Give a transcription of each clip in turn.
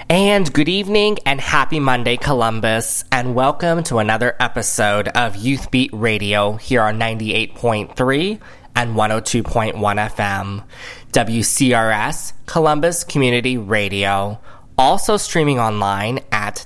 And good evening and happy Monday, Columbus, and welcome to another episode of Youth Beat Radio here on 98.3 and 102.1 FM, WCRS, Columbus Community Radio, also streaming online at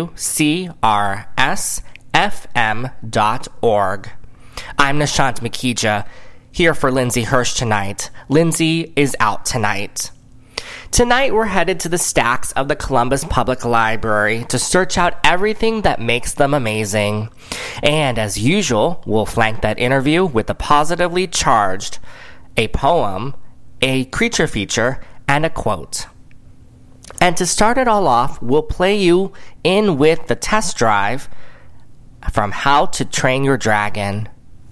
WCRSFM.org. I'm Nishant Makija, here for Lindsay Hirsch tonight. Lindsay is out tonight. Tonight, we're headed to the stacks of the Columbus Public Library to search out everything that makes them amazing. And as usual, we'll flank that interview with a positively charged, a poem, a creature feature, and a quote. And to start it all off, we'll play you in with the test drive from How to Train Your Dragon.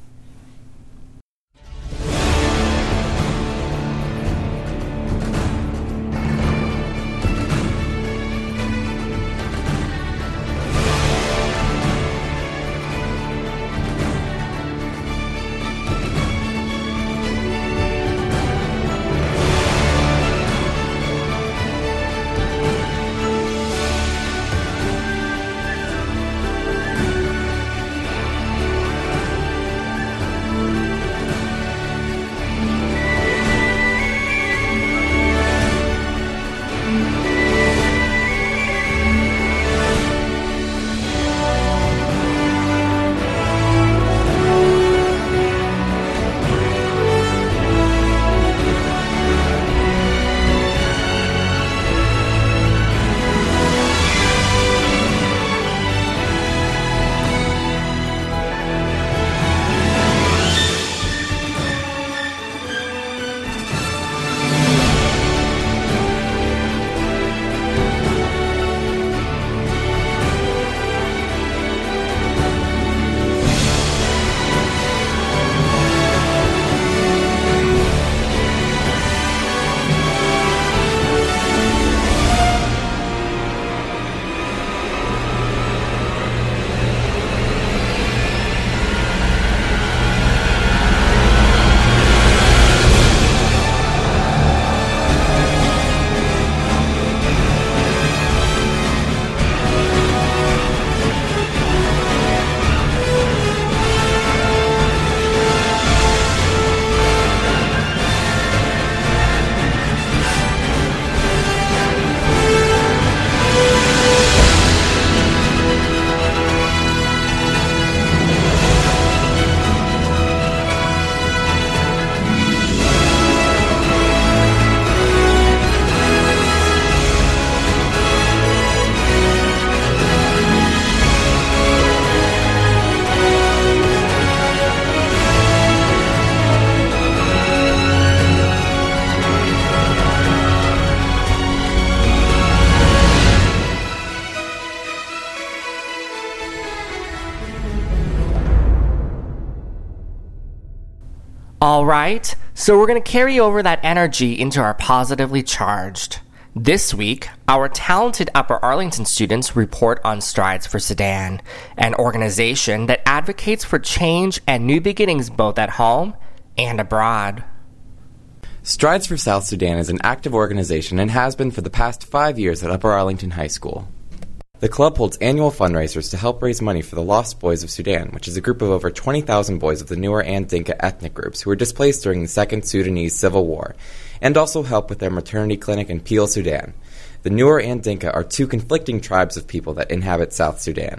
All right, so we're going to carry over that energy into our positively charged. This week, our talented Upper Arlington students report on Strides for Sudan, an organization that advocates for change and new beginnings both at home and abroad. Strides for South Sudan is an active organization and has been for the past 5 years at Upper Arlington High School. The club holds annual fundraisers to help raise money for the Lost Boys of Sudan, which is a group of over 20,000 boys of the Nuer and Dinka ethnic groups who were displaced during the Second Sudanese Civil War, and also help with their maternity clinic in Peel, Sudan. The Nuer and Dinka are two conflicting tribes of people that inhabit South Sudan.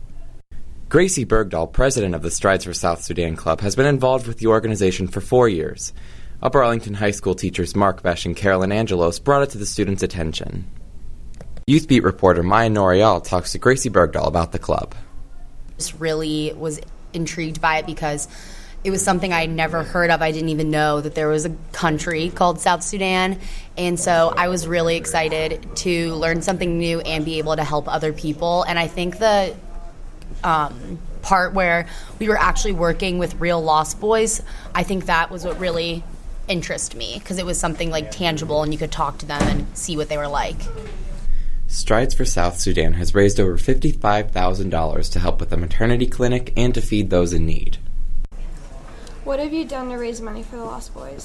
Gracie Bergdahl, president of the Strides for South Sudan Club, has been involved with the organization for 4 years. Upper Arlington High School teachers Mark Besh and Carolyn Angelos brought it to the students' attention. Youth Beat reporter Maya Norial talks to Gracie Bergdahl about the club. Just really was intrigued by it because it was something I'd never heard of. I didn't even know that there was a country called South Sudan. And so I was really excited to learn something new and be able to help other people. And I think the part where we were actually working with real Lost Boys, I think that was what really interested me because it was something like tangible and you could talk to them and see what they were like. Strides for South Sudan has raised over $55,000 to help with a maternity clinic and to feed those in need. What have you done to raise money for the Lost Boys?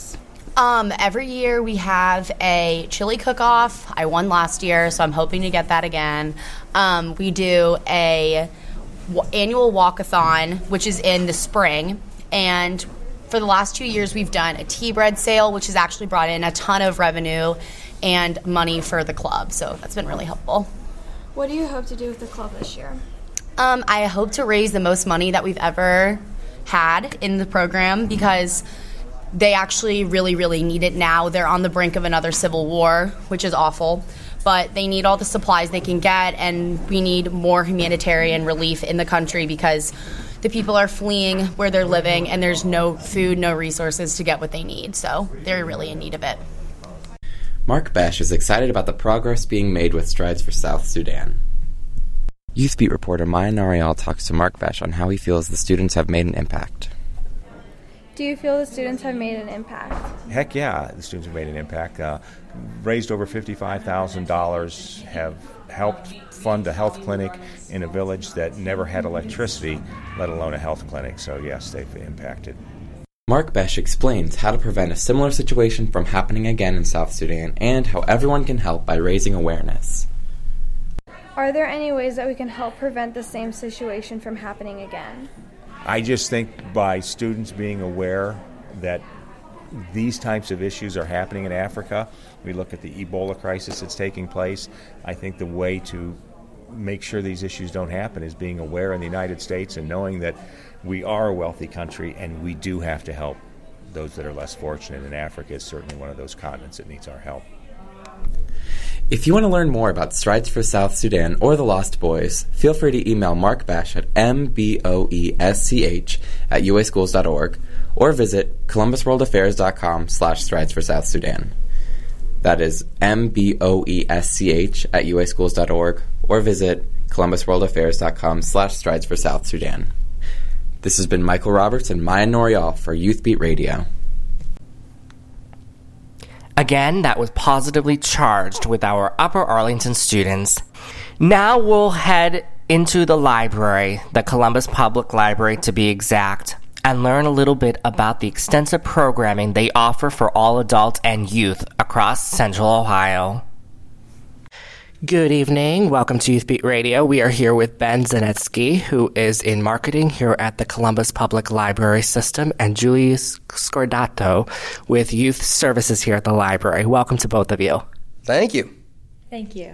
Every year we have a chili cook-off. I won last year, so I'm hoping to get that again. We do a annual walkathon, which is in the spring, and for the last 2 years we've done a tea bread sale, which has actually brought in a ton of revenue and money for the club, so that's been really helpful. What do you hope to do with the club this year? I hope to raise the most money that we've ever had in the program, because they actually really, really need it now. They're on the brink of another civil war, which is awful, but they need all the supplies they can get, and we need more humanitarian relief in the country because the people are fleeing where they're living, and there's no food, no resources to get what they need, so they're really in need of it. Mark Besh is excited about the progress being made with Strides for South Sudan. Youth Beat reporter Maya Narial talks to Mark Besh on how he feels the students have made an impact. Do you feel the students have made an impact? Heck yeah, the students have made an impact. Raised over $55,000, have helped fund a health clinic in a village that never had electricity, let alone a health clinic. So yes, they've impacted. Mark Besh explains how to prevent a similar situation from happening again in South Sudan and how everyone can help by raising awareness. Are there any ways that we can help prevent the same situation from happening again? I just think by students being aware that these types of issues are happening in Africa, we look at the Ebola crisis that's taking place, I think the way to make sure these issues don't happen is being aware in the United States and knowing that we are a wealthy country and we do have to help those that are less fortunate, and Africa is certainly one of those continents that needs our help. If you want to learn more about Strides for South Sudan or the Lost Boys, feel free to email Mark Besh at mboesch@uaschools.org or visit columbusworldaffairs.com/Strides for South Sudan. That is mboesch@uaschools.org or visit columbusworldaffairs.com/Strides for South Sudan. This has been Michael Roberts and Maya Norial for Youth Beat Radio. Again, that was positively charged with our Upper Arlington students. Now we'll head into the library, the Columbus Public Library to be exact, and learn a little bit about the extensive programming they offer for all adults and youth across Central Ohio. Good evening. Welcome to Youth Beat Radio. We are here with Ben Zanetsky, who is in marketing here at the Columbus Public Library System, and Julie Scordato with youth services here at the library. Welcome to both of you. Thank you. Thank you.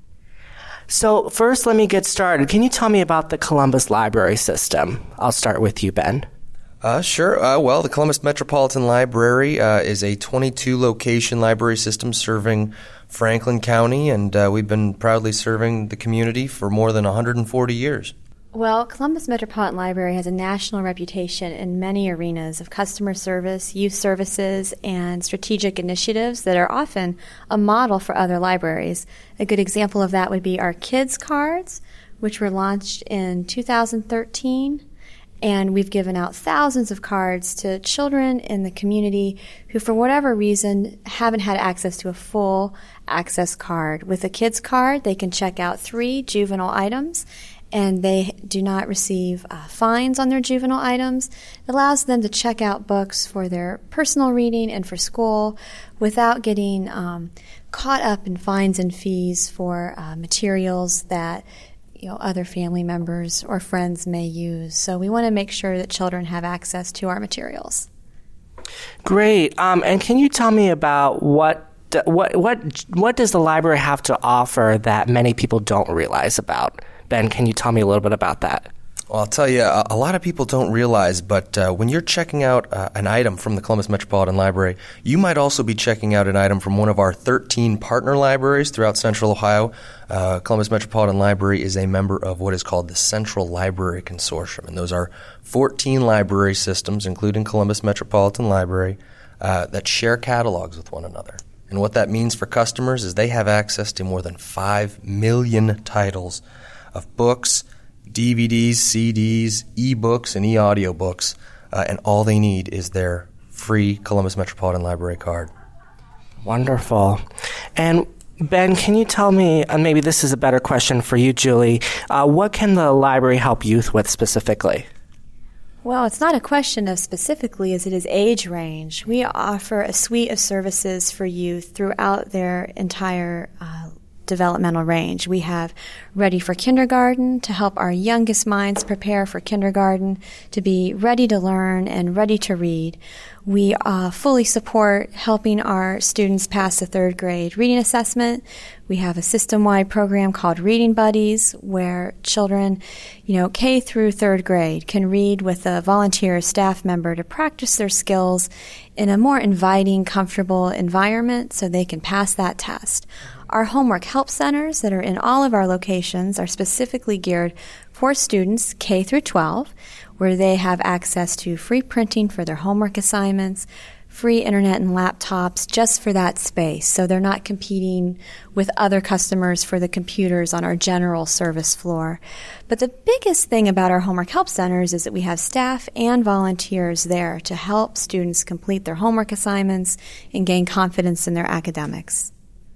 So first, let me get started. Can you tell me about the Columbus Library System? I'll start with you, Ben. Sure. Well, the Columbus Metropolitan Library is a 22-location library system serving Franklin County, and we've been proudly serving the community for more than 140 years. Well, Columbus Metropolitan Library has a national reputation in many arenas of customer service, youth services, and strategic initiatives that are often a model for other libraries. A good example of that would be our Kids Cards, which were launched in 2013. And we've given out thousands of cards to children in the community who, for whatever reason, haven't had access to a full access card. With a Kids Card, they can check out 3 juvenile items, and they do not receive fines on their juvenile items. It allows them to check out books for their personal reading and for school without getting caught up in fines and fees for materials that other family members or friends may use. So we want to make sure that children have access to our materials. Great. And can you tell me about what does the library have to offer that many people don't realize about? Ben, can you tell me a little bit about that? Well, I'll tell you, a lot of people don't realize, but when you're checking out an item from the Columbus Metropolitan Library, you might also be checking out an item from one of our 13 partner libraries throughout Central Ohio. Columbus Metropolitan Library is a member of what is called the Central Library Consortium, and those are 14 library systems, including Columbus Metropolitan Library, that share catalogs with one another. And what that means for customers is they have access to more than 5 million titles of books, DVDs, CDs, e-books, and e-audiobooks, and all they need is their free Columbus Metropolitan Library card. Wonderful. And Ben, can you tell me, and maybe this is a better question for you, Julie, what can the library help youth with specifically? Well, it's not a question of specifically as it is age range. We offer a suite of services for youth throughout their entire developmental range. We have Ready for Kindergarten to help our youngest minds prepare for kindergarten, to be ready to learn and ready to read. We fully support helping our students pass the third grade reading assessment. We have a system-wide program called Reading Buddies where children, K through third grade can read with a volunteer staff member to practice their skills in a more inviting, comfortable environment so they can pass that test. Our homework help centers that are in all of our locations are specifically geared for students K through 12, where they have access to free printing for their homework assignments, free internet and laptops just for that space, so they're not competing with other customers for the computers on our general service floor. But the biggest thing about our homework help centers is that we have staff and volunteers there to help students complete their homework assignments and gain confidence in their academics.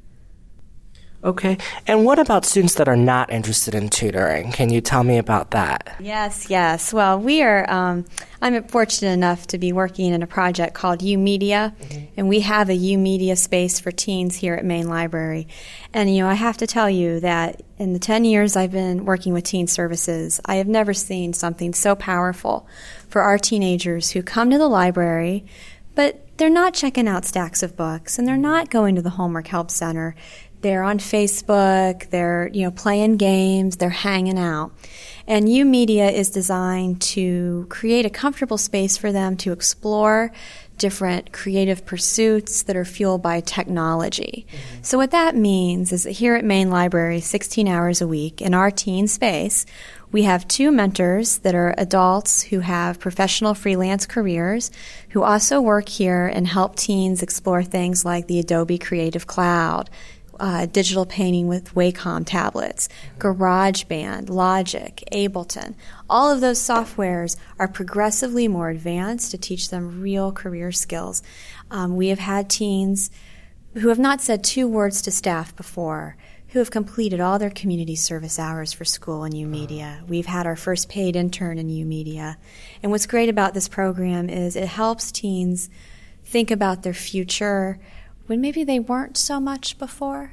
Okay. And what about students that are not interested in tutoring? Can you tell me about that? Yes. Well, we are, I'm fortunate enough to be working in a project called U-Media, and we have a U-Media space for teens here at Main Library. And, I have to tell you that in the 10 years I've been working with teen services, I have never seen something so powerful for our teenagers who come to the library, but they're not checking out stacks of books, and they're not going to the Homework Help Center. They're on Facebook, they're, playing games, they're hanging out. And U-Media is designed to create a comfortable space for them to explore different creative pursuits that are fueled by technology. So what that means is that here at Main Library, 16 hours a week, in our teen space, we have 2 mentors that are adults who have professional freelance careers, who also work here and help teens explore things like the Adobe Creative Cloud, digital painting with Wacom tablets, GarageBand, Logic, Ableton. All of those softwares are progressively more advanced to teach them real career skills. We have had teens who have not said 2 words to staff before, who have completed all their community service hours for school in U-Media. We've had our first paid intern in U-Media. And what's great about this program is it helps teens think about their future when maybe they weren't so much before.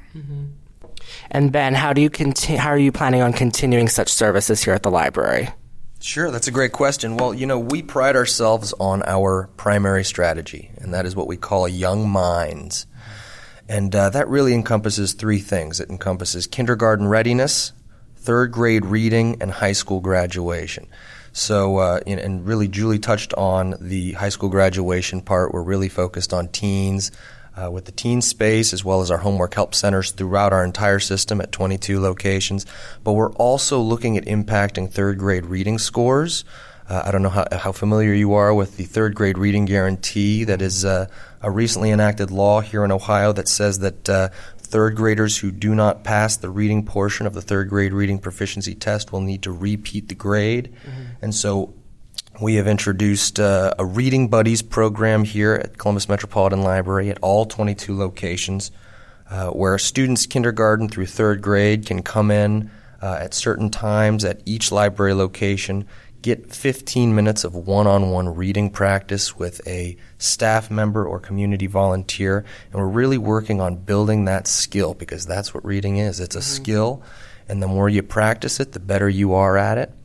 And Ben, how are you planning on continuing such services here at the library? Sure, that's a great question. Well, we pride ourselves on our primary strategy, and that is what we call young minds. And that really encompasses 3 things. It encompasses kindergarten readiness, third grade reading, and high school graduation. So, and really Julie touched on the high school graduation part. We're really focused on teens, with the teen space as well as our homework help centers throughout our entire system at 22 locations. But we're also looking at impacting third grade reading scores. I don't know how familiar you are with the third grade reading guarantee. That is a recently enacted law here in Ohio that says that third graders who do not pass the reading portion of the third grade reading proficiency test will need to repeat the grade. And so we have introduced a Reading Buddies program here at Columbus Metropolitan Library at all 22 locations, where students kindergarten through third grade can come in at certain times at each library location, get 15 minutes of one-on-one reading practice with a staff member or community volunteer, and we're really working on building that skill, because that's what reading is. It's a skill, and the more you practice it, the better you are at it.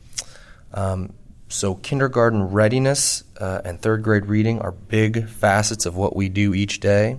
So kindergarten readiness and third grade reading are big facets of what we do each day.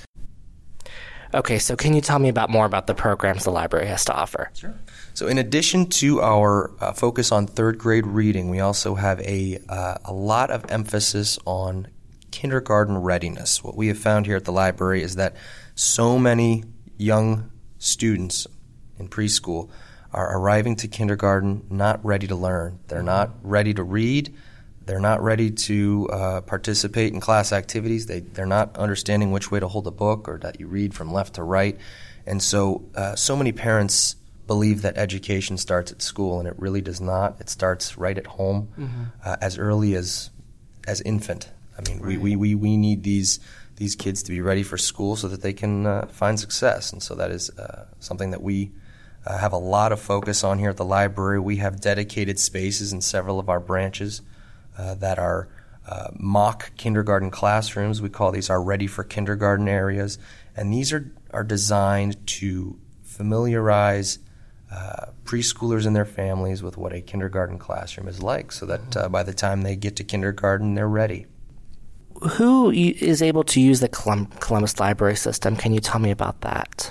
Okay, so can you tell me more about the programs the library has to offer? Sure. So in addition to our focus on third grade reading, we also have a lot of emphasis on kindergarten readiness. What we have found here at the library is that so many young students in preschool are arriving to kindergarten not ready to learn. They're not ready to read. They're not ready to participate in class activities. They're not understanding which way to hold a book or that you read from left to right. And so many parents believe that education starts at school, and it really does not. It starts right at home, as early as infant. I mean, right. we need these kids to be ready for school so that they can find success. And so that is something that we have a lot of focus on here at the library. We have dedicated spaces in several of our branches that are mock kindergarten classrooms. We call these our Ready for Kindergarten areas. And these are designed to familiarize preschoolers and their families with what a kindergarten classroom is like, so that by the time they get to kindergarten, they're ready. Who is able to use the Columbus Library System? Can you tell me about that?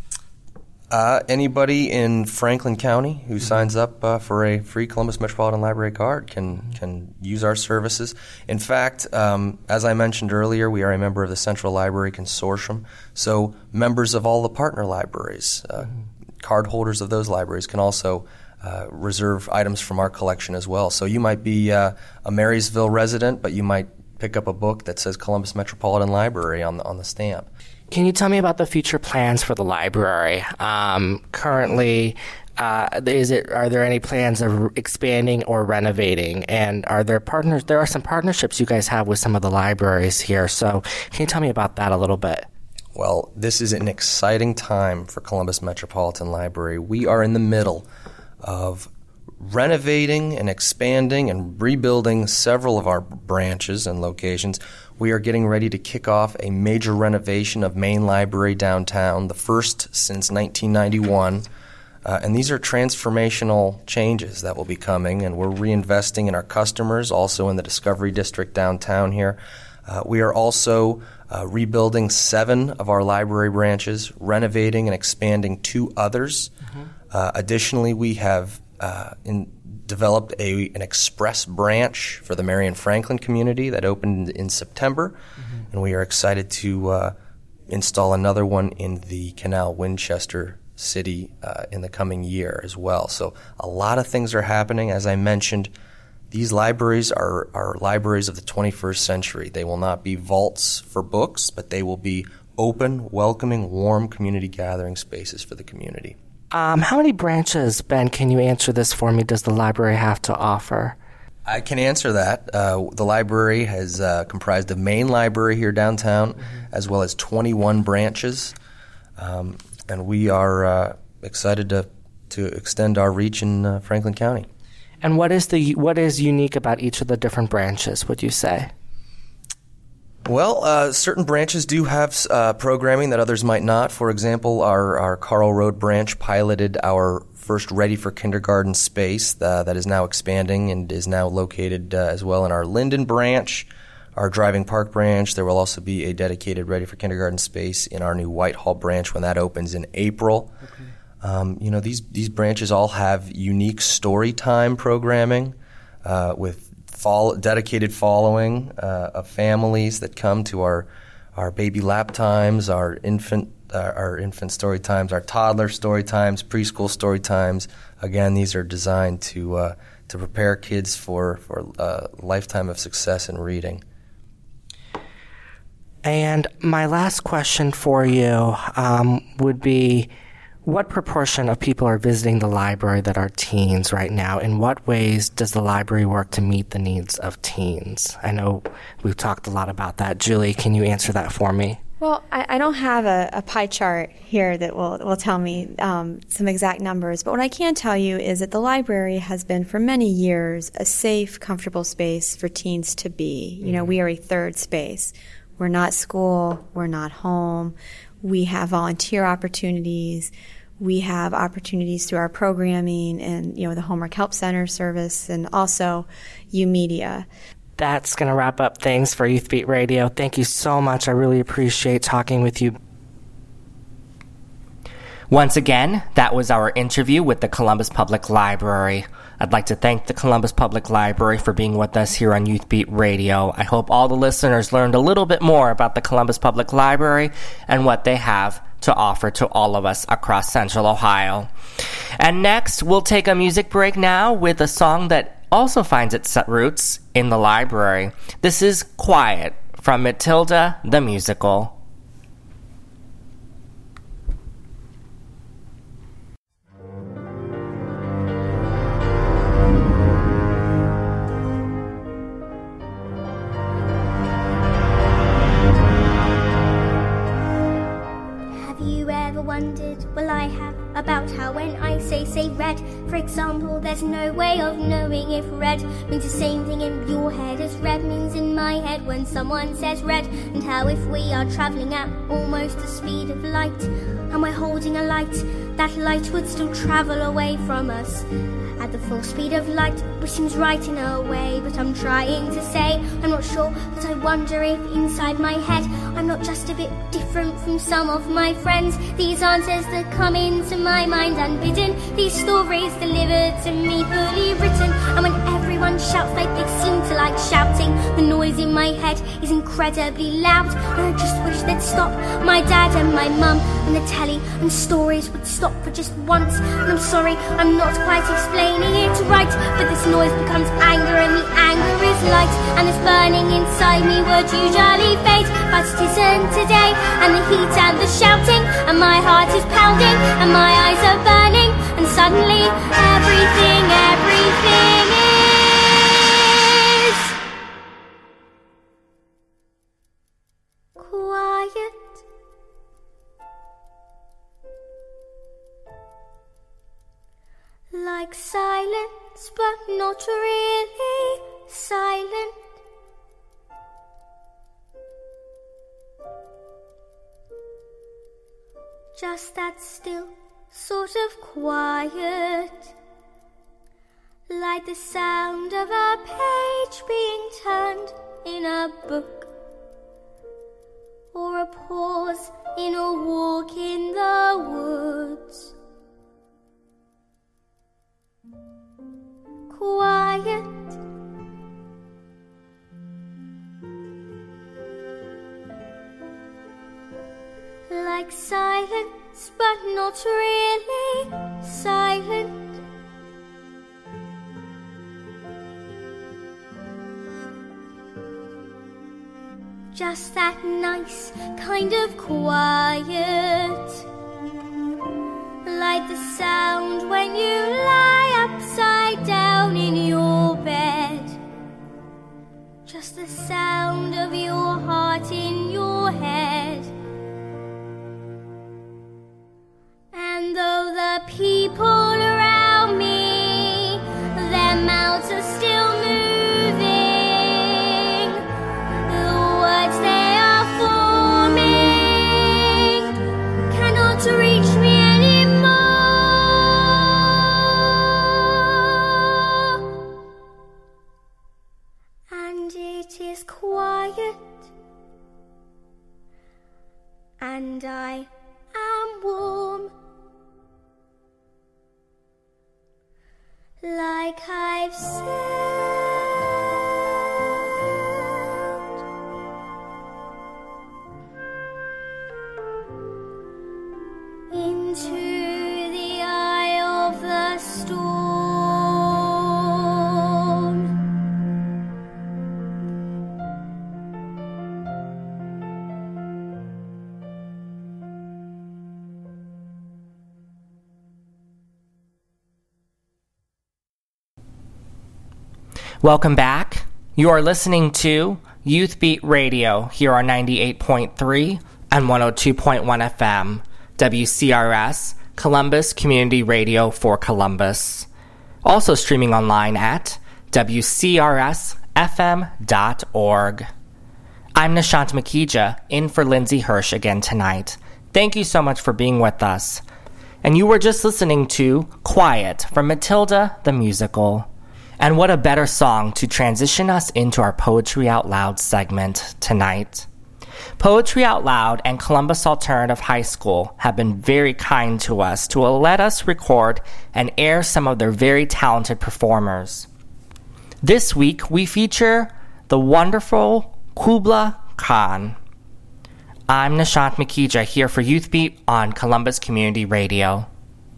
Anybody in Franklin County who signs up for a free Columbus Metropolitan Library card can use our services. In fact, as I mentioned earlier, we are a member of the Central Library Consortium, so members of all the partner libraries, card holders of those libraries, can also reserve items from our collection as well. So you might be a Marysville resident, but you might pick up a book that says Columbus Metropolitan Library on the stamp. Can you tell me about the future plans for the library? Currently, are there any plans of expanding or renovating? And are there partners? There are some partnerships you guys have with some of the libraries here. So can you tell me about that a little bit? Well, this is an exciting time for Columbus Metropolitan Library. We are in the middle of renovating and expanding and rebuilding several of our branches and locations. We are getting ready to kick off a major renovation of Main Library downtown, the first since 1991. And these are transformational changes that will be coming, and we're reinvesting in our customers, also in the Discovery District downtown here. We are also rebuilding 7 of our library branches, renovating and expanding 2 others. Additionally, we have developed an express branch for the Marion Franklin community that opened in September, and we are excited to install another one in the Canal Winchester city in the coming year as well. So a lot of things are happening. As I mentioned, these libraries are libraries of the 21st century. They will not be vaults for books, but they will be open, welcoming, warm community gathering spaces for the community. How many branches, Ben, can you answer this for me, does the library have to offer? I can answer that. The library has comprised of Main Library here downtown, as well as 21 branches. And we are excited to extend our reach in Franklin County. And what is unique about each of the different branches, would you say? Well, certain branches do have programming that others might not. For example, our Carl Road branch piloted our first Ready for Kindergarten space that is now expanding and is now located as well in our Linden branch, our Driving Park branch. There will also be a dedicated Ready for Kindergarten space in our new Whitehall branch when that opens in April. Okay. These branches all have unique story time programming with dedicated following of families that come to our baby lap times, our infant story times, our toddler story times, preschool story times. Again, these are designed to prepare kids for a lifetime of success in reading. And my last question for you would be, what proportion of people are visiting the library that are teens right now? In what ways does the library work to meet the needs of teens? I know we've talked a lot about that. Julie, can you answer that for me? Well, I don't have a pie chart here that will tell me some exact numbers, but what I can tell you is that the library has been for many years a safe, comfortable space for teens to be. You know, we are a third space. We're not school, we're not home. We have volunteer opportunities. We have opportunities through our programming and, the Homework Help Center service and also YOUmedia. That's going to wrap up things for Youth Beat Radio. Thank you so much. I really appreciate talking with you. Once again, that was our interview with the Columbus Public Library. I'd like to thank the Columbus Public Library for being with us here on Youth Beat Radio. I hope all the listeners learned a little bit more about the Columbus Public Library and what they have to offer to all of us across Central Ohio. And next, we'll take a music break now with a song that also finds its roots in the library. This is Quiet from Matilda the Musical. Wondered, well I have, about how when I say red. For example, there's no way of knowing if red means the same thing in your head as red means in my head when someone says red. And how if we are travelling at almost the speed of light, and we're holding a light, that light would still travel away from us at the full speed of light, which seems right in a way. But I'm trying to say, I'm not sure, but I wonder if inside my head I'm not just a bit different from some of my friends. These answers that come into my mind unbidden, these stories delivered to me fully written. And when everyone shouts like they seem to like shouting, the noise in my head is incredibly loud, and I just wish they'd stop. My dad and my mum and the telly and stories would stop for just once. And I'm sorry, I'm not quite explaining it right, but this noise becomes anger, and the anger is light, and this burning inside me would usually fade, but it isn't today. And the heat and the shouting, and my heart is pounding, and my eyes are burning, and suddenly everything is quiet. Like silence, but not really silent. Just that still sort of quiet, like the sound of a page being turned in a book, or a pause in a walk in the woods. Quiet. Like silence, but not really silent. Just that nice kind of quiet, like the sound when you lie upside down in your bed. Just the sound of your heart in your head. And though the people around me, their mouths are still moving, the words they are forming cannot reach me anymore. And it is quiet, and I am warm, like I've said. Into the eye of the storm. Welcome back. You are listening to Youth Beat Radio here on 98.3 and 102.1 FM, WCRS, Columbus Community Radio for Columbus. Also streaming online at WCRSFM.org. I'm Nishant Makija, in for Lindsay Hirsch again tonight. Thank you so much for being with us. And you were just listening to Quiet from Matilda the Musical. And what a better song to transition us into our Poetry Out Loud segment tonight. Poetry Out Loud and Columbus Alternative High School have been very kind to us to let us record and air some of their very talented performers. This week, we feature the wonderful Kubla Khan. I'm Nishant Makija here for Youth Beat on Columbus Community Radio.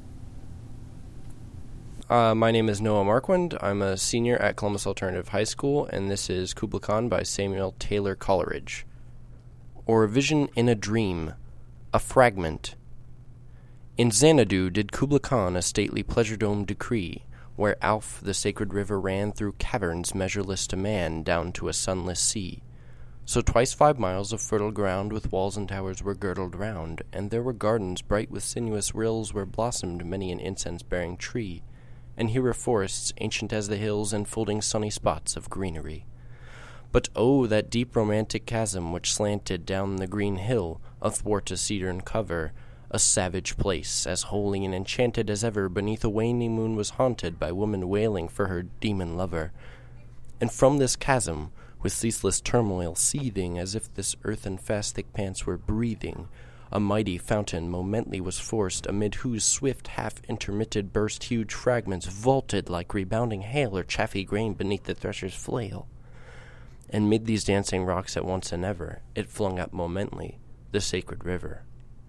My name is Noah Marquand. I'm a senior at Columbus Alternative High School, and this is Kubla Khan by Samuel Taylor Coleridge. Or a vision in a dream, a fragment. In Xanadu did Kubla Khan a stately pleasure dome decree, where Alph the sacred river ran through caverns measureless to man down to a sunless sea. So twice 5 miles of fertile ground with walls and towers were girdled round, and there were gardens bright with sinuous rills where blossomed many an incense-bearing tree, and here were forests ancient as the hills enfolding sunny spots of greenery. But oh, that deep romantic chasm which slanted down the green hill, athwart a cedarn cover, a savage place, as holy and enchanted as ever beneath a waning moon was haunted by woman wailing for her demon lover. And from this chasm, with ceaseless turmoil seething, as if this earthen fast thick pants were breathing, a mighty fountain momently was forced, amid whose swift half-intermitted burst huge fragments vaulted like rebounding hail or chaffy grain beneath the thresher's flail. And mid these dancing rocks at once and ever, it flung up momently the sacred river.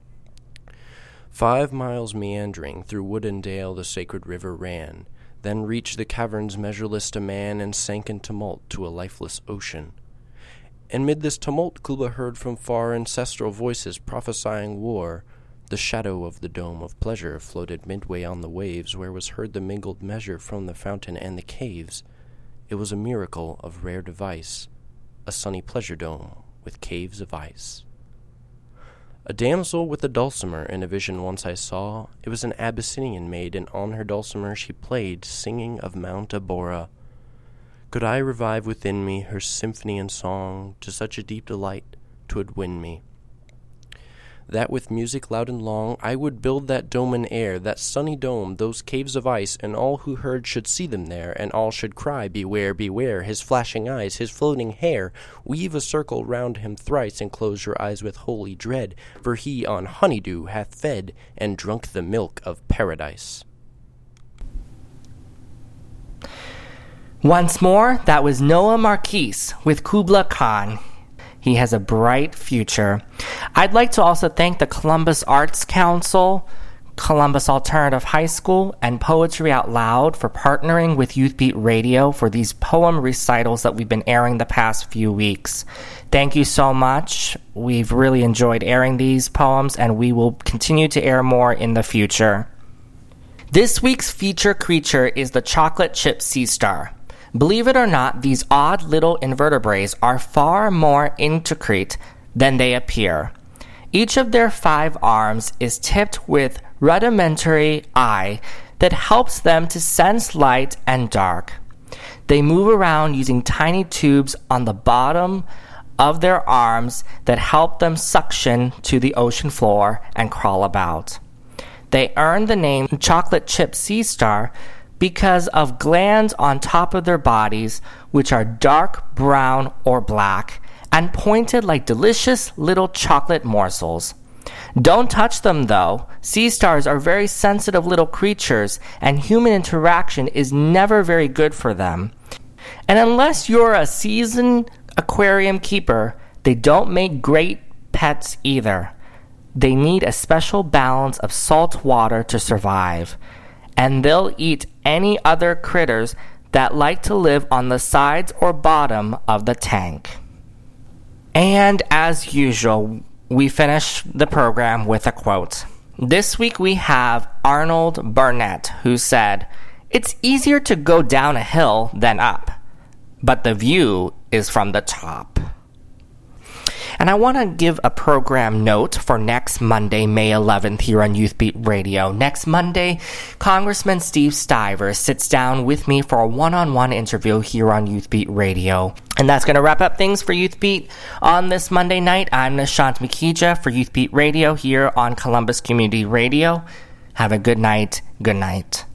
5 miles meandering through wood and dale the sacred river ran, then reached the caverns measureless to man, and sank in tumult to a lifeless ocean. And mid this tumult Kublai heard from far ancestral voices prophesying war. The shadow of the dome of pleasure floated midway on the waves, where was heard the mingled measure from the fountain and the caves. It was a miracle of rare device, a sunny pleasure dome with caves of ice. A damsel with a dulcimer in a vision once I saw. It was an Abyssinian maid, and on her dulcimer she played, singing of Mount Abora. Could I revive within me her symphony and song, to such a deep delight 'twould win me, that with music loud and long I would build that dome in air, that sunny dome, those caves of ice, and all who heard should see them there, and all should cry, beware, beware, his flashing eyes, his floating hair. Weave a circle round him thrice, and close your eyes with holy dread, for he on honeydew hath fed, and drunk the milk of paradise. Once more, that was Noah Marquise with Kublai Khan. He has a bright future. I'd like to also thank the Columbus Arts Council, Columbus Alternative High School, and Poetry Out Loud for partnering with Youth Beat Radio for these poem recitals that we've been airing the past few weeks. Thank you so much. We've really enjoyed airing these poems, and we will continue to air more in the future. This week's feature creature is the chocolate chip sea star. Believe it or not, these odd little invertebrates are far more intricate than they appear. Each of their 5 arms is tipped with rudimentary eye that helps them to sense light and dark. They move around using tiny tubes on the bottom of their arms that help them suction to the ocean floor and crawl about. They earn the name chocolate chip sea star because of glands on top of their bodies, which are dark brown or black and pointed like delicious little chocolate morsels. Don't touch them though. Sea stars are very sensitive little creatures, and human interaction is never very good for them. And unless you're a seasoned aquarium keeper, they don't make great pets either. They need a special balance of salt water to survive, and they'll eat any other critters that like to live on the sides or bottom of the tank. And as usual, we finish the program with a quote. This week we have Arnold Burnett, who said, "It's easier to go down a hill than up, but the view is from the top." And I want to give a program note for next Monday, May 11th, here on Youth Beat Radio. Next Monday, Congressman Steve Stivers sits down with me for a one-on-one interview here on Youth Beat Radio. And that's going to wrap up things for Youth Beat on this Monday night. I'm Nishant Makija for Youth Beat Radio here on Columbus Community Radio. Have a good night. Good night.